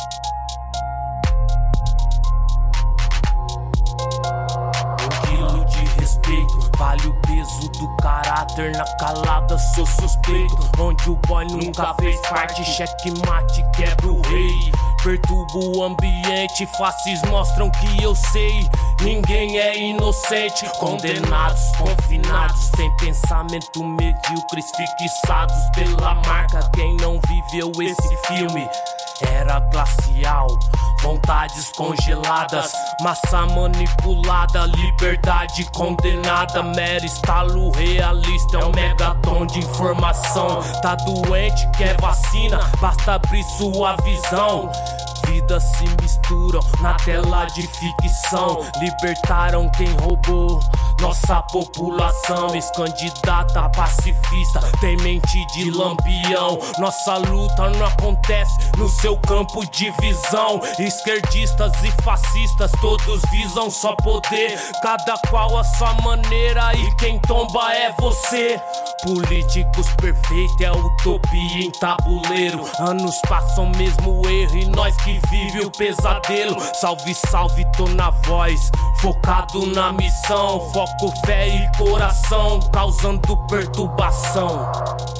Vale o peso do caráter, na calada sou suspeito. Onde o boy nunca fez parte, checkmate, quebra o rei. Perturbo o ambiente, faces mostram que eu sei. Ninguém é inocente, condenados, confinados. Sem pensamento medíocres, fixados pela marca. Quem não viveu esse filme era glacial. Vontades congeladas, massa manipulada, liberdade condenada. Mero estalo realista, é um megaton de informação. Tá doente, quer vacina, basta abrir sua visão. Vidas se misturam na tela de ficção. Libertaram quem roubou nossa população. Ex-candidata pacifista tem mente de lampião. Nossa luta não acontece no seu campo de visão. Esquerdistas e fascistas todos visam só poder, cada qual a sua maneira, e quem tomba é você. Políticos perfeitos é utopia em tabuleiro. Anos passam mesmo erro e nós que vive o pesadelo. Salve, salve, tô na voz, focado na missão. Foco, fé e coração, causando perturbação.